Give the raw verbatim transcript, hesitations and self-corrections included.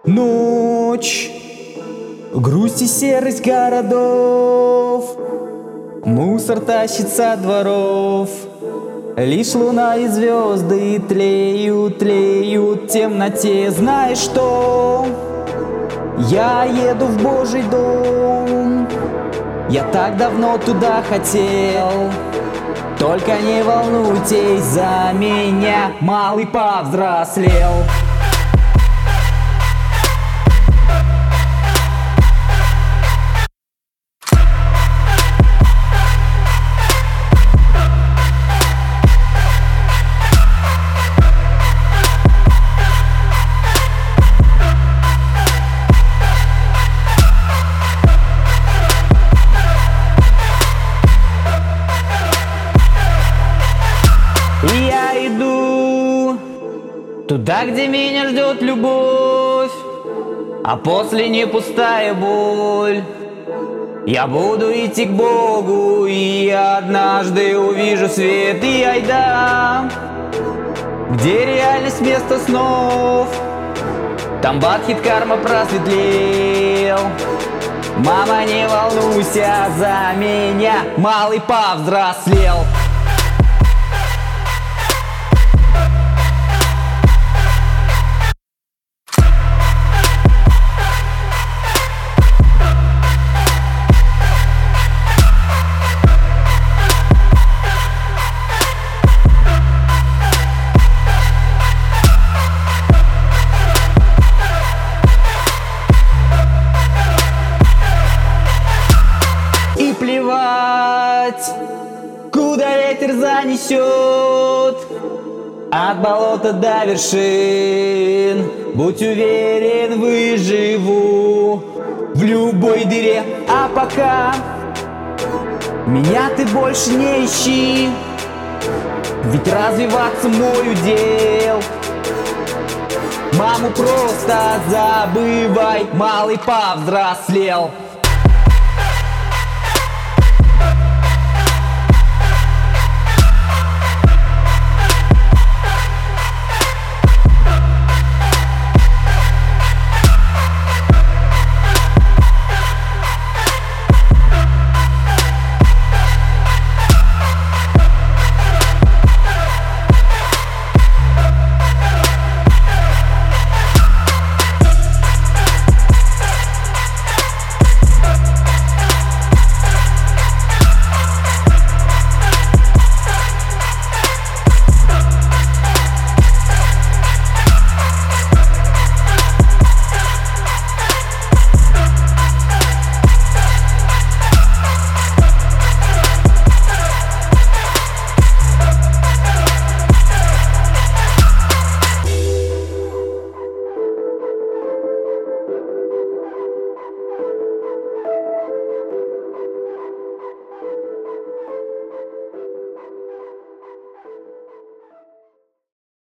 Ночь, грусть и серость городов, мусор тащит со дворов. Лишь луна и звезды тлеют, тлеют в темноте. Знаешь что? Я еду в Божий дом. Я так давно туда хотел. Только не волнуйтесь за меня, малый повзрослел. И я иду туда, где меня ждет любовь, а после не пустая боль. Я буду идти к Богу, и однажды увижу свет. И айда, где реальность вместо снов, там Бадхит карма просветлел. Мама, не волнуйся за меня, малый повзрослел. И плевать, куда ветер занесет, от болота до вершин. Будь уверен, выживу в любой дыре. А пока меня ты больше не ищи, ведь развиваться мой удел. Маму просто забывай, малый повзрослел.